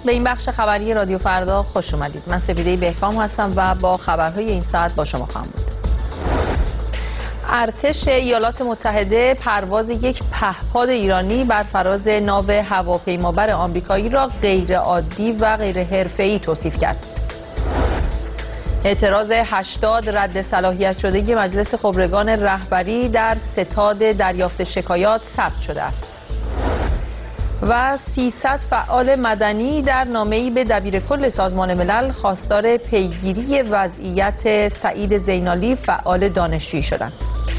به این بخش خبری رادیو فردا خوش اومدید. من سپیده بهکام هستم و با خبرهای این ساعت با شما خواهم بود. ارتش ایالات متحده پرواز یک پهپاد ایرانی بر فراز ناو هواپیمابر آمریکایی را غیرعادی و غیر حرفه‌ای توصیف کرد. اعتراض 80 رد صلاحیت شده مجلس خبرگان رهبری در ستاد دریافت شکایات ثبت شده است. و 300 فعال مدنی در نامه‌ای به دبیرکل سازمان ملل خواستار پیگیری وضعیت سعید زینالی فعال دانشجویی شدند.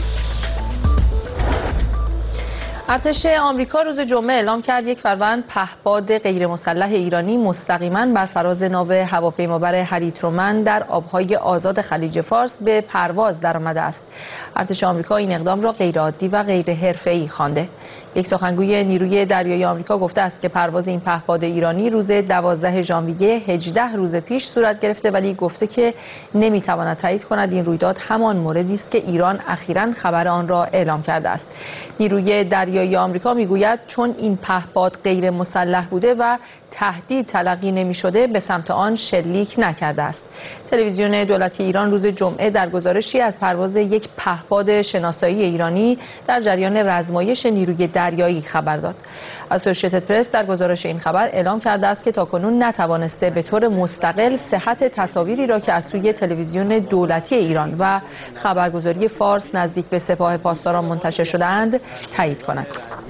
ارتش آمریکا روز جمعه اعلام کرد یک فروند پهپاد غیرمسلح ایرانی مستقیما بر فراز ناو هواپیمابر هری ترومن در آبهای آزاد خلیج فارس به پرواز درآمده است. ارتش آمریکا این اقدام را غیرعادی و غیر حرفه‌ای خوانده. یک سخنگوی نیروی دریایی آمریکا گفته است که پرواز این پهپاد ایرانی روز 12 ژانویه 18 روز پیش صورت گرفته، ولی گفته که نمیتواند تایید کند این رویداد همان موردی است که ایران اخیراً خبر آن را اعلام کرده است. نیروی دریایی آمریکا میگوید چون این پهپاد غیر مسلح بوده و تهدید تلقی نمی شده به سمت آن شلیک نکرده است. تلویزیون دولتی ایران روز جمعه در گزارشی از پرواز یک پهپاد شناسایی ایرانی در جریان رزمایش نیروی دریایی خبر داد. اسوسییتد پرس در گزارش این خبر اعلام کرده است که تاکنون نتوانسته به طور مستقل صحت تصاویری را که از سوی تلویزیون دولتی ایران و خبرگزاری فارس نزدیک به سپاه پاسداران منتشر شده‌اند تایید کند.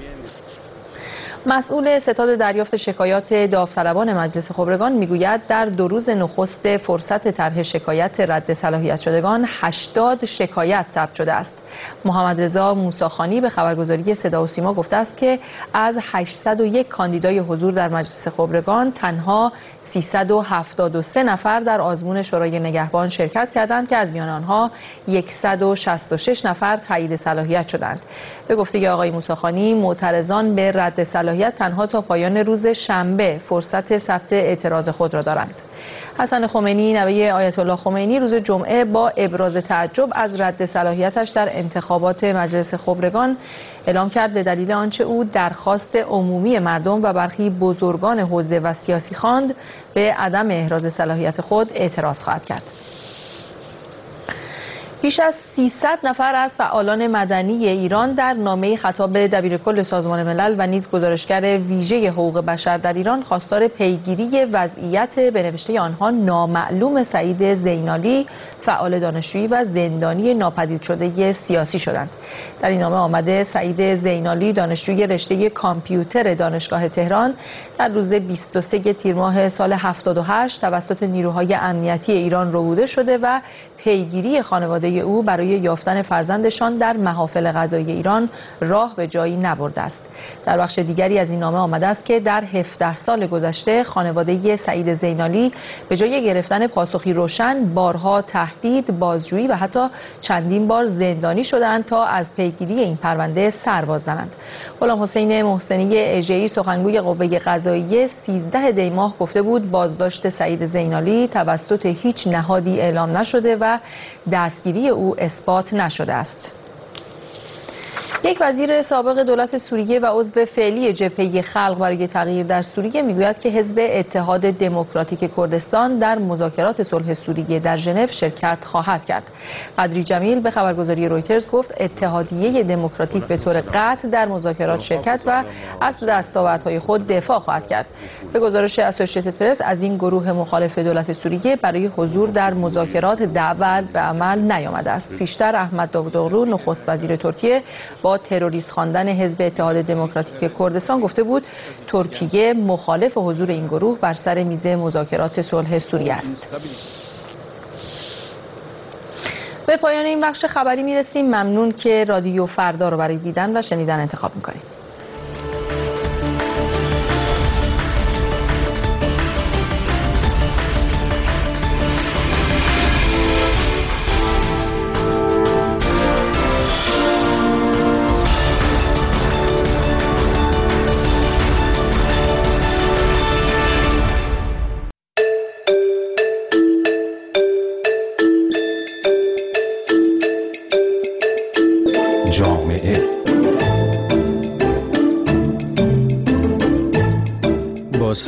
مسئول ستاد دریافت شکایات داوطلبان مجلس خبرگان میگوید در 2 روز نخست فرصت طرح شکایت رد صلاحیت شدگان 80 شکایت ثبت شده است. محمد رضا موسیخانی به خبرگزاری صدا و سیما گفته است که از 801 کاندیدای حضور در مجلس خبرگان تنها 373 نفر در آزمون شورای نگهبان شرکت کردند که از میان آنها 166 نفر تایید صلاحیت شدند. به گفته آقای موسیخانی معترضان به رد صلاحیت تنها تا پایان روز شنبه فرصت ثبت اعتراض خود را دارند. حسن خمینی نوه آیت الله خمینی روز جمعه با ابراز تعجب از رد صلاحیتش در انتخابات مجلس خبرگان اعلام کرد به دلیل آنچه او درخواست عمومی مردم و برخی بزرگان حوزه و سیاسی خواند به عدم احراز صلاحیت خود اعتراض خواهد کرد. بیش از 300 نفر از فعالان مدنی ایران در نامه خطاب دبیرکل سازمان ملل و نیز گزارشگر ویژه حقوق بشر در ایران خواستار پیگیری وضعیت به نوشته آنها نامعلوم سعید زینالی فعال دانشجویی و زندانی ناپدید شده سیاسی شدند. در این نامه آمده سعید زینالی دانشجوی رشته کامپیوتر دانشگاه تهران در روز 23 تیر ماه سال 78 توسط نیروهای امنیتی ایران ربوده شده و پیگیری خانواده او برای یافتن فرزندشان در محافل قضایی ایران راه به جایی نبرده است. در بخش دیگری از این نامه آمده است که در 17 سال گذشته خانواده سعید زینالی به جای گرفتن پاسخی روشن بارها تهدید، بازجویی و حتی چندین بار زندانی شدند تا از پیگیری این پرونده سر باز زنند. غلام حسین محسنی اژه‌ای سخنگوی قوه قضاییه 13 دی ماه گفته بود بازداشت سعید زینالی توسط هیچ نهادی اعلام نشده و دستگیری او اثبات نشده است. یک وزیر سابق دولت سوریه و عضو فعلی جبهه خلق برای تغییر در سوریه میگوید که حزب اتحاد دموکراتیک کردستان در مذاکرات صلح سوریه در ژنو شرکت خواهد کرد. قدری جمیل به خبرگزاری رویترز گفت اتحادیه دموکراتیک به طور قطع در مذاکرات شرکت و از دستاوردهای خود دفاع خواهد کرد. به گزارش اسوسییتد پرس از این گروه مخالف دولت سوریه برای حضور در مذاکرات دعوت به عمل نیامده است. پیشتر احمد داوودوغلو نخست وزیر ترکیه با تروریست خواندن حزب اتحاد دموکراتیک کردستان گفته بود ترکیه مخالف حضور این گروه بر سر میز مذاکرات صلح سوریه است. به پایان این بخش خبری میرسیم. ممنون که رادیو فردا رو برای دیدن و شنیدن انتخاب میکنید. جامعه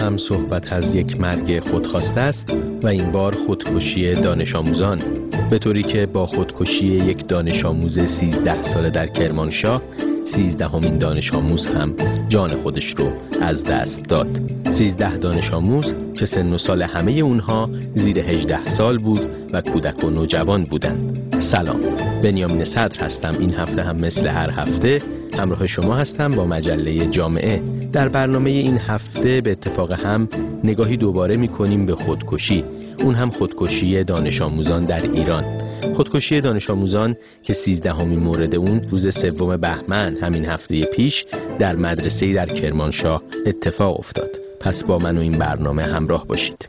هم صحبت از یک مرگ خودخواسته است و این بار خودکشی دانش آموزان، به طوری که با خودکشی یک دانش آموز 13 ساله در کرمانشاه 13مین دانش آموز هم جان خودش رو از دست داد. 13 دانش آموز که سن و سال همه اونها زیر 18 سال بود و کودک و نوجوان بودند. سلام، بنیامین صدر هستم. این هفته هم مثل هر هفته همراه شما هستم با مجله جامعه. در برنامه این هفته به اتفاق هم نگاهی دوباره می‌کنیم به خودکشی، اون هم خودکشی دانش آموزان در ایران. خودکشی دانش آموزان که 13مین مورد اون روز 3 بهمن همین هفته پیش در مدرسه‌ای در کرمانشاه اتفاق افتاد. پس با من و این برنامه همراه باشید.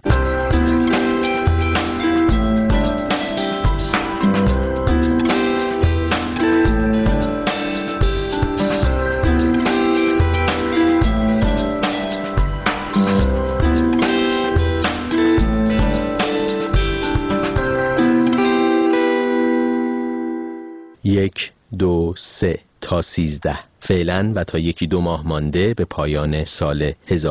یک، دو، سه تا 13 فعلا و تا 1-2 ماه مانده به پایان سال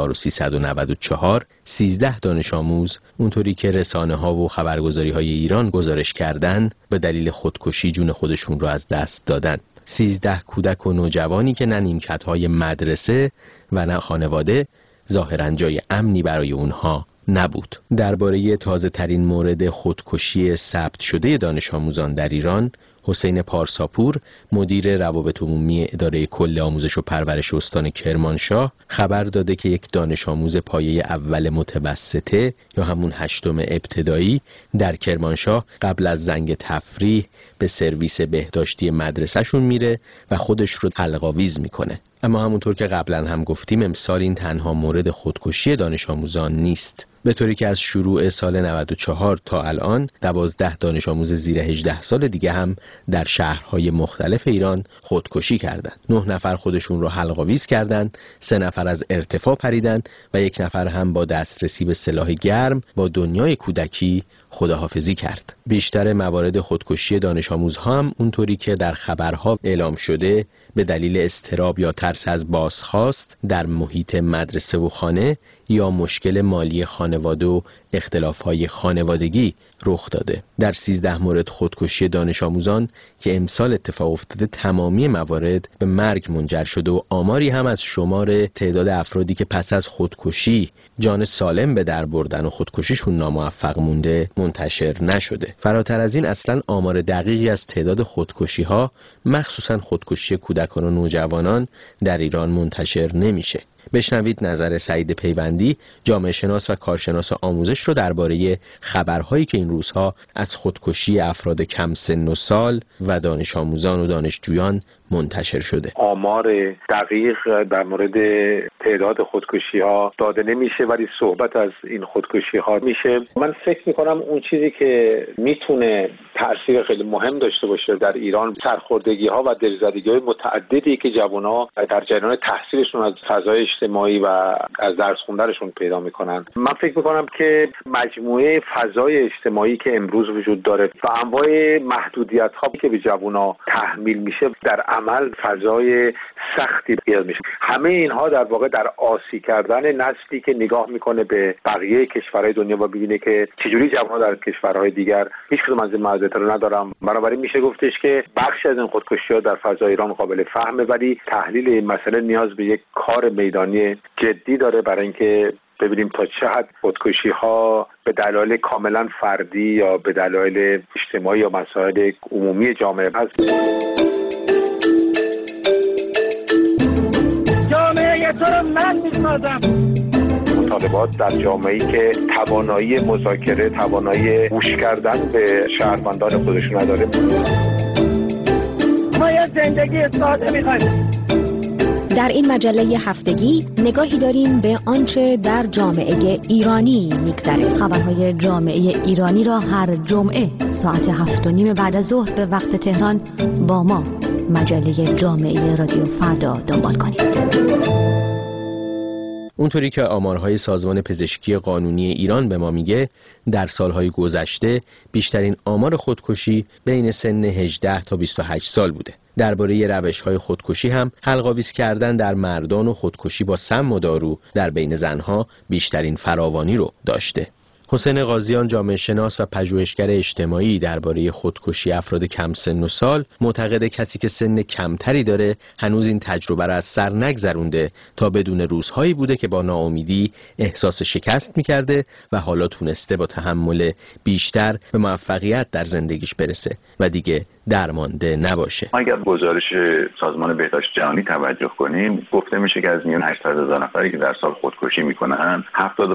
1394 13 دانش آموز اونطوری که رسانه ها و خبرگزاری های ایران گزارش کردند به دلیل خودکشی جون خودشون رو از دست دادن. 13 کودک و نوجوانی که نه نیمکت های مدرسه و نه خانواده ظاهراً جای امنی برای اونها نبود. درباره تازه ترین مورد خودکشی ثبت شده دانش آموزان در ایران، حسین پارساپور مدیر روابط عمومی اداره کل آموزش و پرورش استان کرمانشاه خبر داده که یک دانش آموز پایه اول متوسطه یا همون 8م ابتدایی در کرمانشاه قبل از زنگ تفریح به سرویس بهداشتی مدرسه‌شون میره و خودش رو حلق‌آویز میکنه. اما همونطور که قبلا هم گفتیم امسال این تنها مورد خودکشی دانش آموزان نیست، به طوری که از شروع سال 94 تا الان 12 دانش آموز زیر 18 سال دیگه هم در شهرهای مختلف ایران خودکشی کردند. 9 نفر خودشون رو حلق‌آویز کردند، 3 نفر از ارتفاع پریدند و 1 نفر هم با دسترسی به سلاح گرم با دنیای کودکی خداحافظی کرد. بیشتر موارد خودکشی دانش آموزها هم اونطوری که در خبرها اعلام شده به دلیل اضطراب یا ترس از بازخواست در محیط مدرسه و خانه یا مشکل مالی خانواده و اختلاف‌های خانوادگی رخ داده. در 13 مورد خودکشی دانش آموزان که امسال اتفاق افتاده تمامی موارد به مرگ منجر شده و آماری هم از شمار تعداد افرادی که پس از خودکشی جان سالم به در بردن و خودکشیشون ناموفق مونده منتشر نشده. فراتر از این اصلاً آمار دقیقی از تعداد خودکشی‌ها مخصوصاً خودکشی کودکان و نوجوانان در ایران منتشر نمیشه. بشنوید نظر سعید پیوندی، جامعه شناس و کارشناس آموزش رو درباره خبرهایی که این روزها از خودکشی افراد کم سن و سال و دانش آموزان و دانشجویان منتشر شده. آمار دقیق در مورد تعداد خودکشی ها داده نمیشه ولی صحبت از این خودکشی ها میشه. من فکر میکنم اون چیزی که میتونه تأثیر خیلی مهم داشته باشه در ایران سرخوردگی ها و دلزدگی های متعددی که جوان ها در جریان تحصیلشون از فضای اجتماعی و از درس خوندنشون پیدا میکنن. من فکر میکنم که مجموعه فضای اجتماعی که امروز وجود داره و انواع محدودیت ها که به جوان ها تحمیل میشه در عمل فضای سختی ایجاد میشه. همه اینها در واقع در آسی کردن نسلی که نگاه میکنه به بقیه کشورهای دنیا و ببینه که چجوری جوان‌ها در کشورهای دیگر هیچ کدوم از این موضوعات رو ندارن. بنابراین میشه گفتش که بخشی از این خودکشی‌ها در فضای ایران قابل فهمه ولی تحلیل این مسئله نیاز به یک کار میدانی جدی داره برای اینکه ببینیم تا چه حد خودکشی‌ها به دلایل کاملا فردی یا به دلایل اجتماعی یا مسائل عمومی جامعه هست. جامعه تو رو من می‌سازم. مطالبات در جامعه‌ای که توانایی مذاکره، توانایی گوش کردن به شهروندان خودشون نداره. ما یه زندگی ساده می‌خوایم. در این مجله هفتگی نگاهی داریم به آنچه در جامعه ایرانی می‌گذره. خبرهای جامعه ایرانی را هر جمعه ساعت 7:30 بعد از ظهر به وقت تهران با ما مجله جامعه رادیو فردا دنبال کنید. اونطوری که آمارهای سازمان پزشکی قانونی ایران به ما میگه، در سالهای گذشته بیشترین آمار خودکشی بین سن 18 تا 28 سال بوده. درباره روش‌های خودکشی هم حلق‌آویز کردن در مردان و خودکشی با سم و دارو در بین زنها بیشترین فراوانی رو داشته. حسین قاضیان، جامعه شناس و پژوهشگر اجتماعی، درباره خودکشی افراد کم سن و سال معتقد کسی که سن کمتری داره هنوز این تجربه را از سر نگذرونده تا بدون روزهایی بوده که با ناامیدی احساس شکست می‌کرده و حالا تونسته با تحمل بیشتر به موفقیت در زندگیش برسه و دیگه درمانده نباشه. اگر گزارش سازمان بهداشت جهانی توجه کنیم، گفته میشه که از میان 800,000 نفری که در سال خودکشی میکنن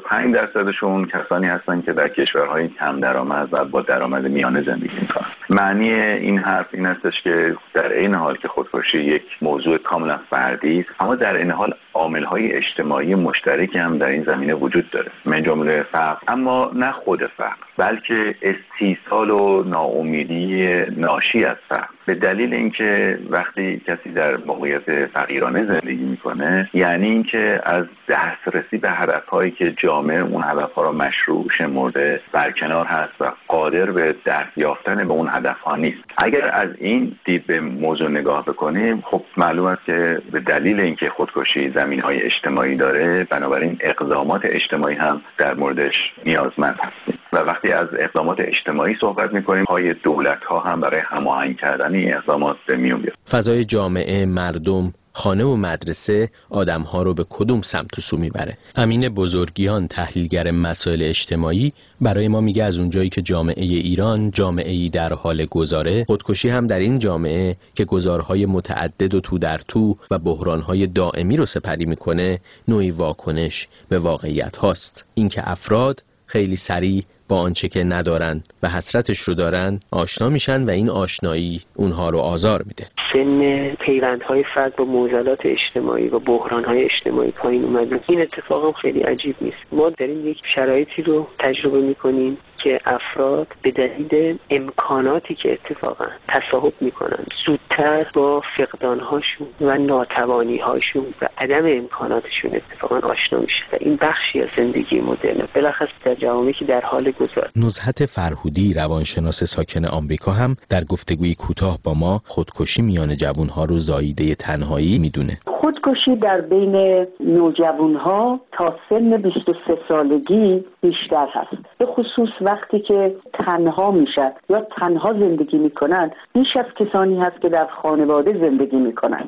75%شون کسانی هستن که در کشورهای کم درآمد و با درآمد میانه زندگی میکنن. معنی این حرف این هستش که در این حال که خودکشی یک موضوع کاملا فردی است، اما در این حال عامل‌های اجتماعی مشترکی هم در این زمینه وجود داره، من جمله فقر، اما نه خود فقر بلکه استیصال و ناامیدی ناشی از فقر، به دلیل اینکه وقتی کسی در موقعیت فقیرانه زندگی میکنه یعنی اینکه از دسترسی به هدفهایی که جامعه اون هدفها را مشروع شمرده برکنار هست و قادر به دست یافتن به اون هدفها نیست. اگر از این دید به موضوع نگاه بکنیم، خب معلوم است که به دلیل اینکه خودکشی زمینهای اجتماعی داره، بنابراین اقدامات اجتماعی هم در موردش نیازمند هستیم و وقتی از اقدامات اجتماعی صحبت میکنیم، پای دولت‌ها هم برای هماهنگ کردن این اقدامات به میون بیاد. فضای جامعه، مردم، خانه و مدرسه آدم‌ها رو به کدوم سمت و سو میبره؟ امین بزرگیان، تحلیلگر مسائل اجتماعی، برای ما میگه از اونجایی که جامعه ایران جامعه‌ای در حال گذاره، خودکشی هم در این جامعه که گذارهای متعدد و تو در تو و بحرانهای دائمی رو سپری میکنه، نوعی واکنش به واقعیت هاست. اینکه افراد خیلی سریع با آنچه که ندارن و حسرتش رو دارن آشنا میشن و این آشنایی اونها رو آزار میده. سن پیوندهای فرد با معضلات اجتماعی و بحرانهای اجتماعی پایین اومده. این اتفاق هم خیلی عجیب نیست. ما داریم یک شرایطی رو تجربه میکنیم که افراد به دلیل امکاناتی که اتفاقا تصاحب میکنن زودتر با فقدانهاشون و ناتوانیهاشون و عدم امکاناتشون اتفاقا آشنا میشه و این بخشی از زندگی مدرن بلخص در جوامعی که در حال گذار. نزهت فرهودی، روانشناس ساکن آمریکا، هم در گفتگوی کوتاه با ما خودکشی میان جوانها رو زاییده تنهایی میدونه. خودکشی در بین نوجوانها تا سن 23 سالگی بیشتر هست، به خصوص وقتی که تنها میشن یا تنها زندگی میکنن، بیش از کسانی هست که در خانواده زندگی میکنن.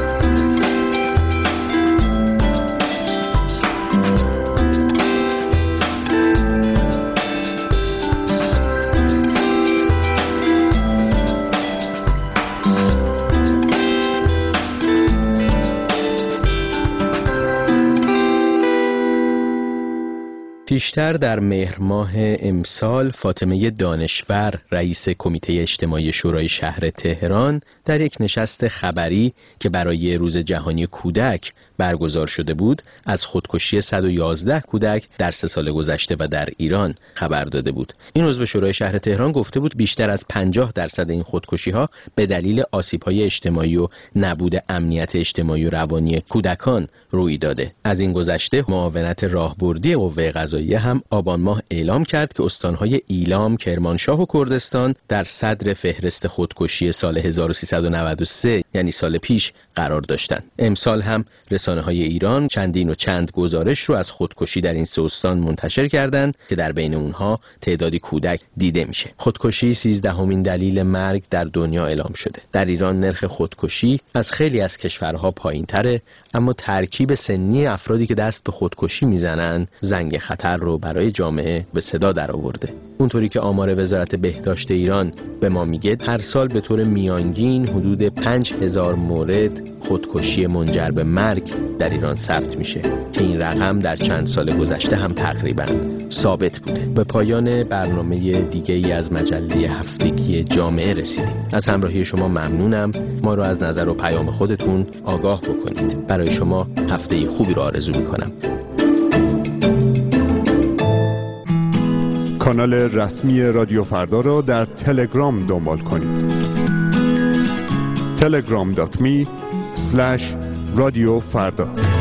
پیشتر در مهر ماه امسال، فاطمه دانشور، رئیس کمیته اجتماعی شورای شهر تهران، در یک نشست خبری که برای روز جهانی کودک برگزار شده بود، از خودکشی 111 کودک در 3 سال گذشته و در ایران خبر داده بود. این عضو شورای شهر تهران گفته بود بیشتر از 50% این خودکشی‌ها به دلیل آسیب‌های اجتماعی و نبود امنیت اجتماعی و روانی کودکان روی داده. از این گذشته، معاونت راهبردی قوه قضاییه هم آبان ماه اعلام کرد که استان‌های ایلام، کرمانشاه و کردستان در صدر فهرست خودکشی سال 1393 یعنی سال پیش قرار داشتند. امسال هم رسانه‌های ایران چندین و چند گزارش رو از خودکشی در این 3 استان منتشر کردند که در بین اونها تعدادی کودک دیده میشه. خودکشی 13مین دلیل مرگ در دنیا اعلام شده. در ایران نرخ خودکشی از خیلی از کشورها پایین‌تره، اما ترکیب سنی افرادی که دست به خودکشی میزنن زنگ خطر رو برای جامعه به صدا درآورده. اونطوری که آمار وزارت بهداشت ایران به ما میگه، هر سال به طور میانگین حدود 5000 مورد خودکشی منجر به مرگ در ایران ثبت میشه که این رقم در چند سال گذشته هم تقریباً ثابت بوده. به پایان برنامه دیگه‌ای از مجله هفتگی جامعه رسیدیم. از همراهی شما ممنونم. ما رو از نظر و پیام خودتون آگاه بکنید. برای شما هفته خوبی رو آرزو میکنم. کانال رسمی رادیو فردا را در تلگرام دنبال کنید. telegram.me/رادیو فردا